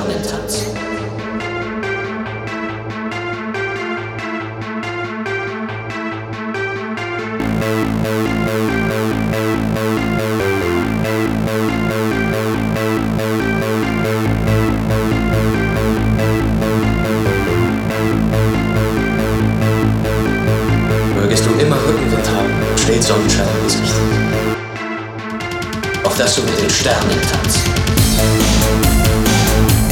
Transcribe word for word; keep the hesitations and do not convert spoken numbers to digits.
Sternentanz. Mögest du immer Rückenwind haben, steht Sonnenschein im Gesicht. Auf dass du mit den Sternen tanzt.